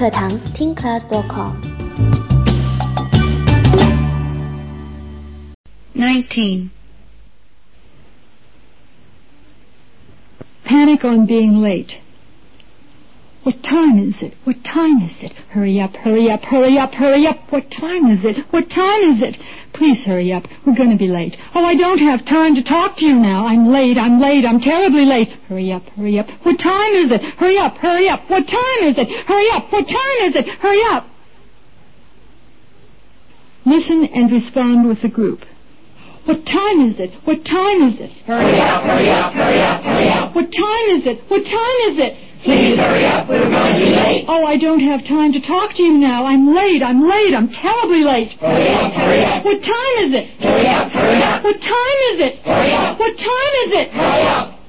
课堂听 class.com。 19. Panic on being late. What time is it? What time is it? Hurry up, hurry up, hurry up, hurry up. What time is it? What time is it? Please hurry up. We're going to be late. Oh, I don't have time to talk to you now. I'm late, I'm terribly late. Hurry up, hurry up. What time is it? Hurry up, hurry up. What time is it? Hurry up. What time is it? Hurry up. Listen and respond with the group. What time is it? What time is it? Hurry up, hurry up, hurry up, hurry up. What time is it? What time is it? Please hurry up, we're going to be late. Oh, I don't have time to talk to you now. I'm late, I'm terribly late. Hurry up, hurry up. What time is it? Hurry up, hurry up. What time is it? Hurry up. What time is it? Hurry up.